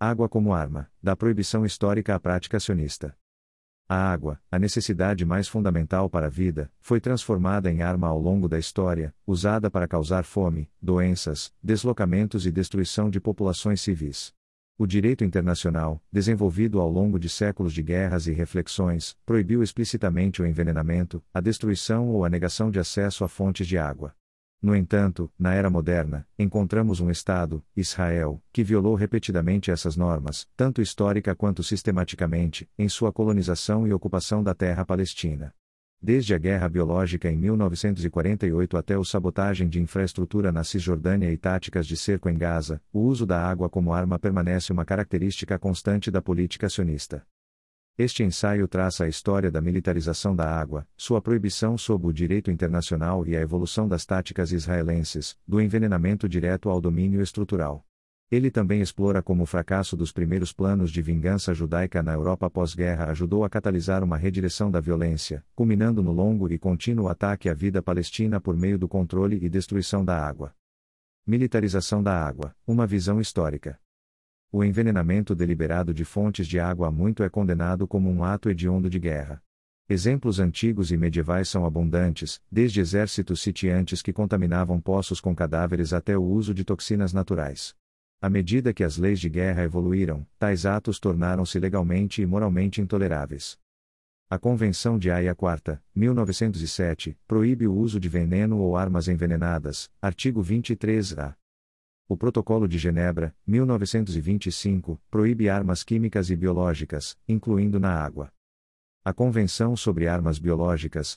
Água como arma, da proibição histórica à prática sionista. A água, a necessidade mais fundamental para a vida, foi transformada em arma ao longo da história, usada para causar fome, doenças, deslocamentos e destruição de populações civis. O direito internacional, desenvolvido ao longo de séculos de guerras e reflexões, proibiu explicitamente o envenenamento, a destruição ou a negação de acesso a fontes de água. No entanto, na era moderna, encontramos um Estado, Israel, que violou repetidamente essas normas, tanto histórica quanto sistematicamente, em sua colonização e ocupação da terra palestina. Desde a guerra biológica em 1948 até a sabotagem de infraestrutura na Cisjordânia e táticas de cerco em Gaza, o uso da água como arma permanece uma característica constante da política sionista. Este ensaio traça a história da militarização da água, sua proibição sob o direito internacional e a evolução das táticas israelenses, do envenenamento direto ao domínio estrutural. Ele também explora como o fracasso dos primeiros planos de vingança judaica na Europa pós-guerra ajudou a catalisar uma redireção da violência, culminando no longo e contínuo ataque à vida palestina por meio do controle e destruição da água. Militarização da água, uma visão histórica. O envenenamento deliberado de fontes de água há muito é condenado como um ato hediondo de guerra. Exemplos antigos e medievais são abundantes, desde exércitos sitiantes que contaminavam poços com cadáveres até o uso de toxinas naturais. À medida que as leis de guerra evoluíram, tais atos tornaram-se legalmente e moralmente intoleráveis. A Convenção de Haia IV, 1907, proíbe o uso de veneno ou armas envenenadas, artigo 23-A. O Protocolo de Genebra, 1925, proíbe armas químicas e biológicas, incluindo na água. A Convenção sobre Armas Biológicas,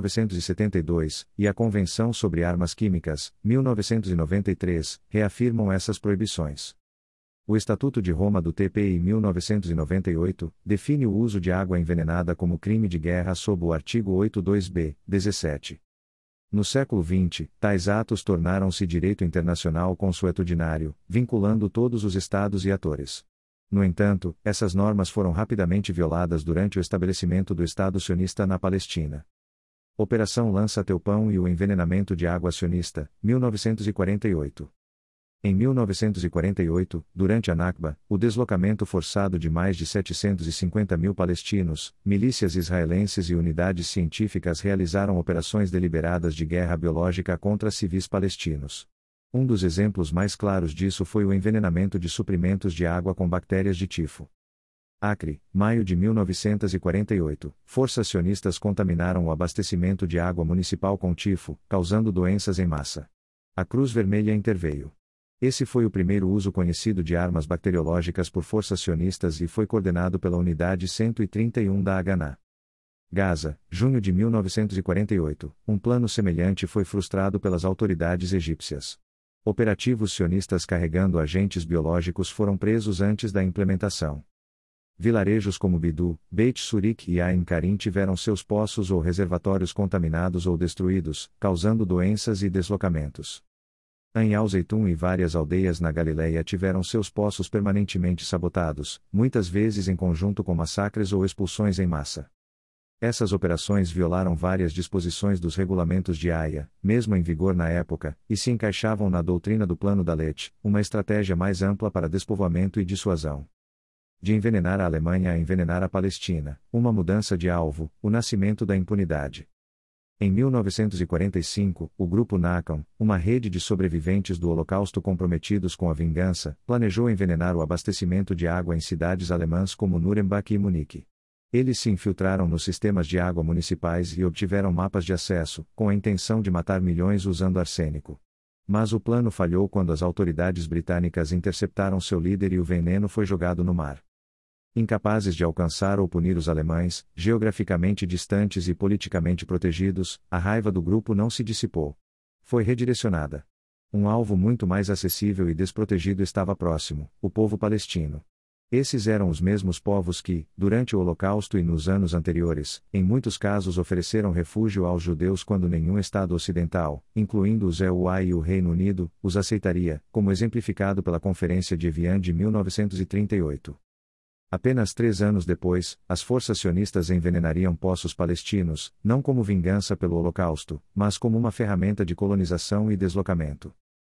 1972, e a Convenção sobre Armas Químicas, 1993, reafirmam essas proibições. O Estatuto de Roma do TPI 1998, define o uso de água envenenada como crime de guerra sob o artigo 82b, 17. No século XX, tais atos tornaram-se direito internacional consuetudinário, vinculando todos os estados e atores. No entanto, essas normas foram rapidamente violadas durante o estabelecimento do Estado sionista na Palestina. Operação Lança Teu Pão e o envenenamento de água sionista, 1948. Em 1948, durante a Nakba, o deslocamento forçado de mais de 750 mil palestinos, milícias israelenses e unidades científicas realizaram operações deliberadas de guerra biológica contra civis palestinos. Um dos exemplos mais claros disso foi o envenenamento de suprimentos de água com bactérias de tifo. Acre, maio de 1948, forças sionistas contaminaram o abastecimento de água municipal com tifo, causando doenças em massa. A Cruz Vermelha interveio. Esse foi o primeiro uso conhecido de armas bacteriológicas por forças sionistas e foi coordenado pela Unidade 131 da Haganah. Gaza, junho de 1948, um plano semelhante foi frustrado pelas autoridades egípcias. Operativos sionistas carregando agentes biológicos foram presos antes da implementação. Vilarejos como Bidu, Beit Surik e Ain Karim tiveram seus poços ou reservatórios contaminados ou destruídos, causando doenças e deslocamentos. Ain al-Zeitun e várias aldeias na Galileia tiveram seus poços permanentemente sabotados, muitas vezes em conjunto com massacres ou expulsões em massa. Essas operações violaram várias disposições dos regulamentos de Haia, mesmo em vigor na época, e se encaixavam na doutrina do Plano Dalet, uma estratégia mais ampla para despovoamento e dissuasão. De envenenar a Alemanha a envenenar a Palestina, uma mudança de alvo, o nascimento da impunidade. Em 1945, o Grupo Nakam, uma rede de sobreviventes do Holocausto comprometidos com a vingança, planejou envenenar o abastecimento de água em cidades alemãs como Nuremberg e Munique. Eles se infiltraram nos sistemas de água municipais e obtiveram mapas de acesso, com a intenção de matar milhões usando arsênico. Mas o plano falhou quando as autoridades britânicas interceptaram seu líder e o veneno foi jogado no mar. Incapazes de alcançar ou punir os alemães, geograficamente distantes e politicamente protegidos, a raiva do grupo não se dissipou. Foi redirecionada. Um alvo muito mais acessível e desprotegido estava próximo: o povo palestino. Esses eram os mesmos povos que, durante o Holocausto e nos anos anteriores, em muitos casos ofereceram refúgio aos judeus quando nenhum Estado ocidental, incluindo os EUA e o Reino Unido, os aceitaria, como exemplificado pela Conferência de Evian de 1938. Apenas 3 anos depois, as forças sionistas envenenariam poços palestinos, não como vingança pelo Holocausto, mas como uma ferramenta de colonização e deslocamento.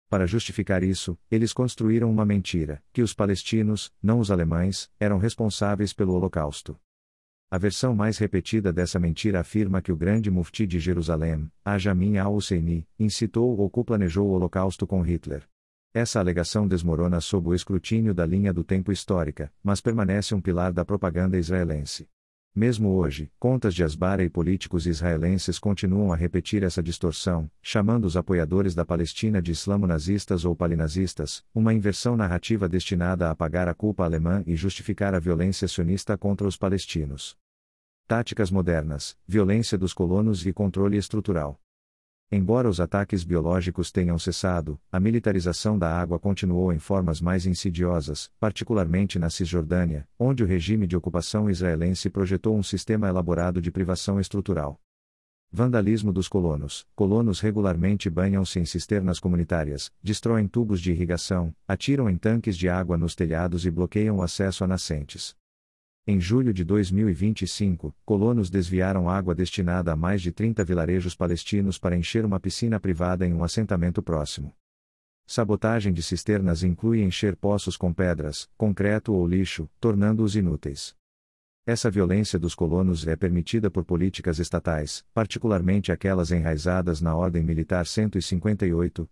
Para justificar isso, eles construíram uma mentira, que os palestinos, não os alemães, eram responsáveis pelo Holocausto. A versão mais repetida dessa mentira afirma que o grande mufti de Jerusalém, Ajamin al-Husseini, incitou ou coplanejou o Holocausto com Hitler. Essa alegação desmorona sob o escrutínio da linha do tempo histórica, mas permanece um pilar da propaganda israelense. Mesmo hoje, contas de Hasbara e políticos israelenses continuam a repetir essa distorção, chamando os apoiadores da Palestina de islamo-nazistas ou palinazistas, uma inversão narrativa destinada a apagar a culpa alemã e justificar a violência sionista contra os palestinos. Táticas modernas, violência dos colonos e controle estrutural. Embora os ataques biológicos tenham cessado, a militarização da água continuou em formas mais insidiosas, particularmente na Cisjordânia, onde o regime de ocupação israelense projetou um sistema elaborado de privação estrutural. Vandalismo dos colonos. Colonos regularmente banham-se em cisternas comunitárias, destroem tubos de irrigação, atiram em tanques de água nos telhados e bloqueiam o acesso a nascentes. Em julho de 2025, colonos desviaram água destinada a mais de 30 vilarejos palestinos para encher uma piscina privada em um assentamento próximo. Sabotagem de cisternas inclui encher poços com pedras, concreto ou lixo, tornando-os inúteis. Essa violência dos colonos é permitida por políticas estatais, particularmente aquelas enraizadas na Ordem Militar 158,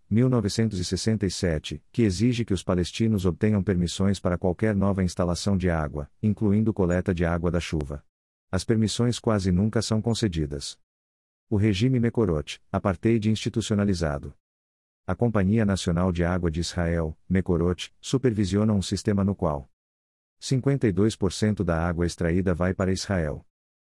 1967, que exige que os palestinos obtenham permissões para qualquer nova instalação de água, incluindo coleta de água da chuva. As permissões quase nunca são concedidas. O regime Mekorot, apartheid institucionalizado. A Companhia Nacional de Água de Israel, Mekorot, supervisiona um sistema no qual 52% da água extraída vai para Israel.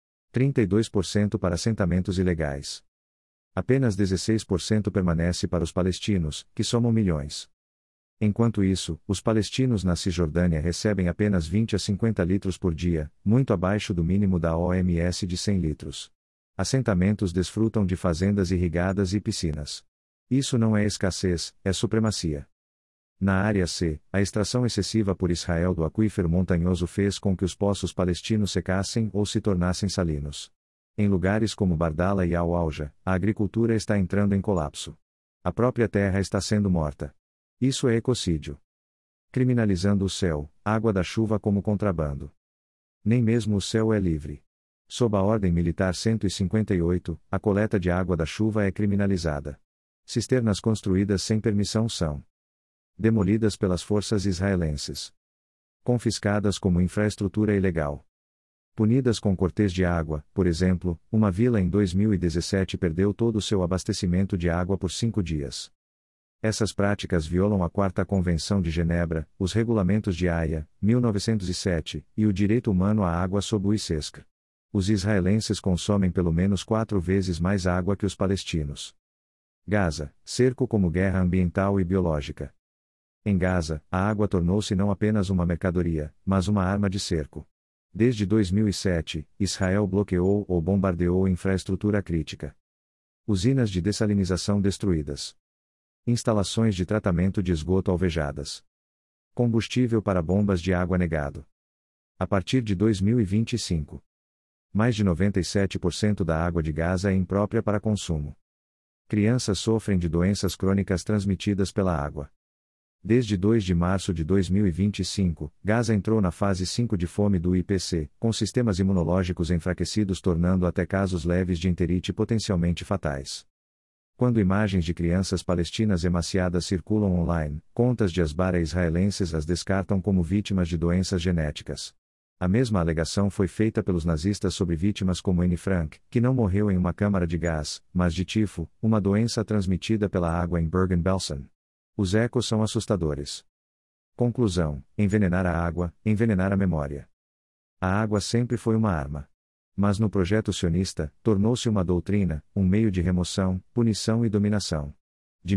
32% para assentamentos ilegais. Apenas 16% permanece para os palestinos, que somam milhões. Enquanto isso, os palestinos na Cisjordânia recebem apenas 20 a 50 litros por dia, muito abaixo do mínimo da OMS de 100 litros. Assentamentos desfrutam de fazendas irrigadas e piscinas. Isso não é escassez, é supremacia. Na área C, a extração excessiva por Israel do aquífero montanhoso fez com que os poços palestinos secassem ou se tornassem salinos. Em lugares como Bardala e Al-Auja, a agricultura está entrando em colapso. A própria terra está sendo morta. Isso é ecocídio. Criminalizando o céu, água da chuva como contrabando. Nem mesmo o céu é livre. Sob a Ordem Militar 158, a coleta de água da chuva é criminalizada. Cisternas construídas sem permissão são demolidas pelas forças israelenses. Confiscadas como infraestrutura ilegal. Punidas com cortes de água, por exemplo, uma vila em 2017 perdeu todo o seu abastecimento de água por 5 dias. Essas práticas violam a 4ª Convenção de Genebra, os regulamentos de Haia, 1907, e o direito humano à água sob o ICESC. Os israelenses consomem pelo menos 4 vezes mais água que os palestinos. Gaza, cerco como guerra ambiental e biológica. Em Gaza, a água tornou-se não apenas uma mercadoria, mas uma arma de cerco. Desde 2007, Israel bloqueou ou bombardeou infraestrutura crítica. Usinas de dessalinização destruídas. Instalações de tratamento de esgoto alvejadas. Combustível para bombas de água negado. A partir de 2025, mais de 97% da água de Gaza é imprópria para consumo. Crianças sofrem de doenças crônicas transmitidas pela água. Desde 2 de março de 2025, Gaza entrou na fase 5 de fome do IPC, com sistemas imunológicos enfraquecidos tornando até casos leves de enterite potencialmente fatais. Quando imagens de crianças palestinas emaciadas circulam online, contas de Hasbara israelenses as descartam como vítimas de doenças genéticas. A mesma alegação foi feita pelos nazistas sobre vítimas como Anne Frank, que não morreu em uma câmara de gás, mas de tifo, uma doença transmitida pela água em Bergen-Belsen. Os ecos são assustadores. Conclusão: envenenar a água, envenenar a memória. A água sempre foi uma arma. Mas no projeto sionista, tornou-se uma doutrina, um meio de remoção, punição e dominação. De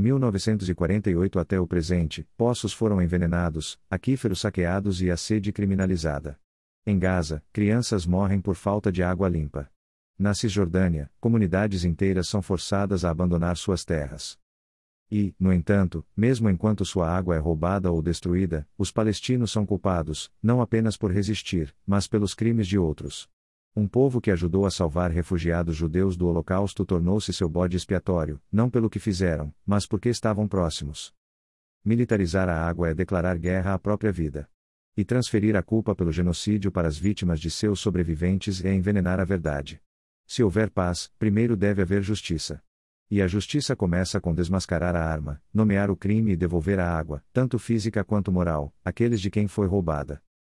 1948 até o presente, poços foram envenenados, aquíferos saqueados e a sede criminalizada. Em Gaza, crianças morrem por falta de água limpa. Na Cisjordânia, comunidades inteiras são forçadas a abandonar suas terras. E, no entanto, mesmo enquanto sua água é roubada ou destruída, os palestinos são culpados, não apenas por resistir, mas pelos crimes de outros. Um povo que ajudou a salvar refugiados judeus do Holocausto tornou-se seu bode expiatório, não pelo que fizeram, mas porque estavam próximos. Militarizar a água é declarar guerra à própria vida. E transferir a culpa pelo genocídio para as vítimas de seus sobreviventes é envenenar a verdade. Se houver paz, primeiro deve haver justiça. E a justiça começa com desmascarar a arma, nomear o crime e devolver a água, tanto física quanto moral, àqueles de quem foi roubada.